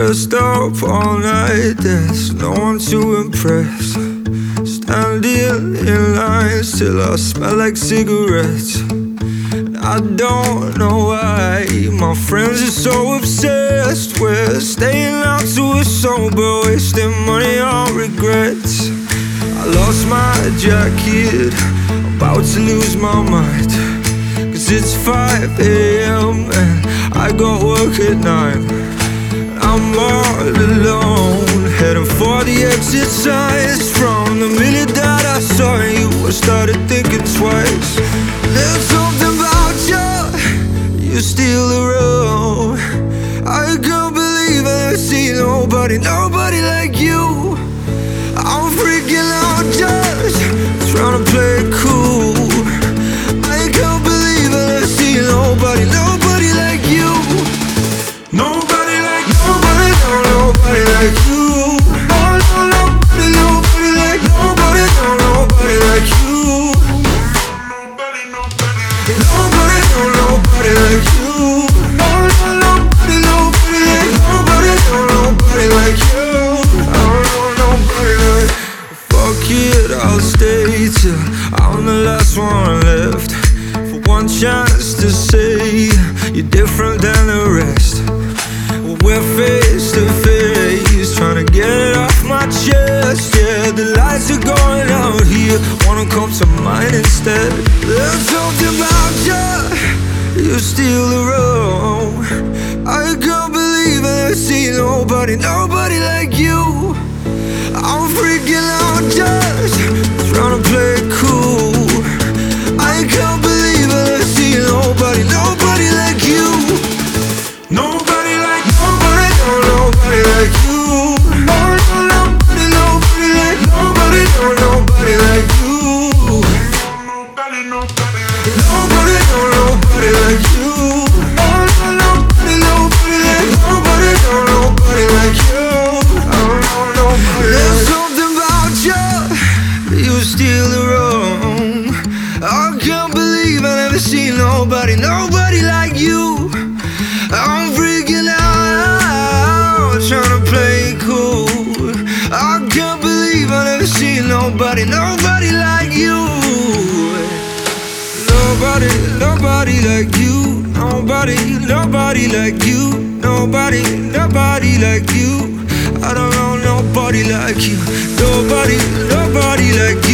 dressed up all night, there's no one to impress. Standing in lines till I smell like cigarettes. I don't know why my friends are so obsessed with staying out till we're sober, wasting money on regrets. I lost my jacket, about to lose my mind, 'cause it's 5 AM and I got work at 9. I'm all alone, heading for the exit signs. From the minute that I saw you, I started thinking twice. There's something about you, you steal the road. I can't believe I've seen nobody like you. I'm freaking out just trying to play it cool. I can't believe I've seen nobody like you. Nobody like you. Nobody like you. Nobody like nobody like you. Nobody like you. Nobody like you. I don't know nobody like. Fuck it, I'll stay till I'm the last one left, for one chance to say you're different than the rest. We're face to face, trying to get it off my chest. Yeah, the lights are going out here, wanna come to mine instead. There's something about you, you steal the road. I can't believe I've seen nobody like you. I'm freaking out just trying to play it cool. I can't believe I've seen nobody like you. Nobody like you. Nobody like you. Nobody like you. Nobody like you. Nobody like you. There's something about you, you steal the room. I can't believe I've never seen nobody like you. I'm freaking out, trying to play it cool. I can't believe I've never seen nobody like you. Nobody like you. Nobody like you. Nobody like you. I don't know nobody like you. Nobody like you.